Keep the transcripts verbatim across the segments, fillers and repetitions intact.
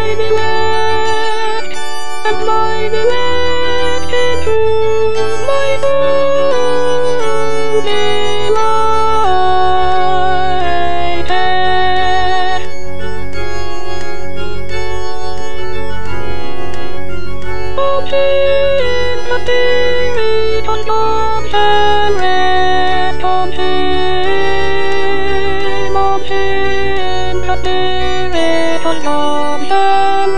might elect, and might elect into my soul delighted. Of him the spirit on God shall rest, on him, on him the spirit on God shall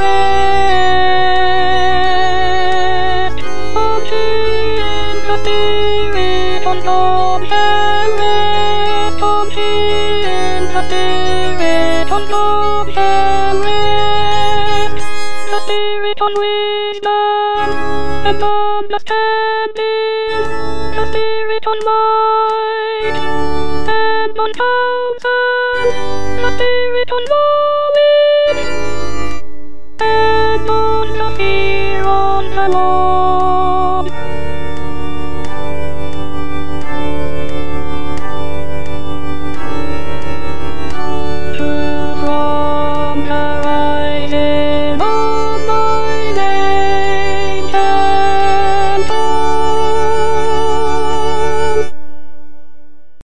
rest, on him the spirit on God shall rest, on him the spirit on God shall rest, the spirit on wisdom and understanding, the spirit on might and on counsel, the spirit on knowledge and on the fear of the Lord.